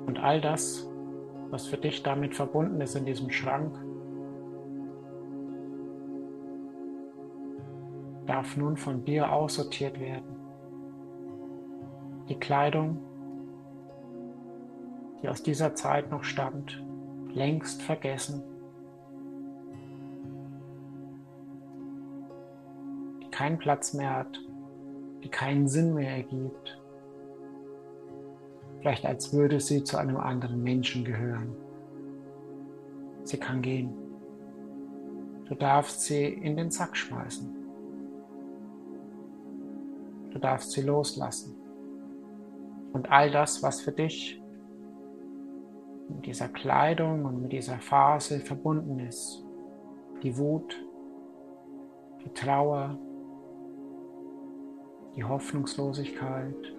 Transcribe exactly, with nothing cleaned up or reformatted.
Und all das, was für dich damit verbunden ist in diesem Schrank, darf nun von dir aussortiert werden. Die Kleidung, die aus dieser Zeit noch stammt, längst vergessen, die keinen Platz mehr hat, die keinen Sinn mehr ergibt, vielleicht als würde sie zu einem anderen Menschen gehören. Sie kann gehen. Du darfst sie in den Sack schmeißen. Du darfst sie loslassen. Und all das, was für dich mit dieser Kleidung und mit dieser Phase verbunden ist, die Wut, die Trauer, die Hoffnungslosigkeit,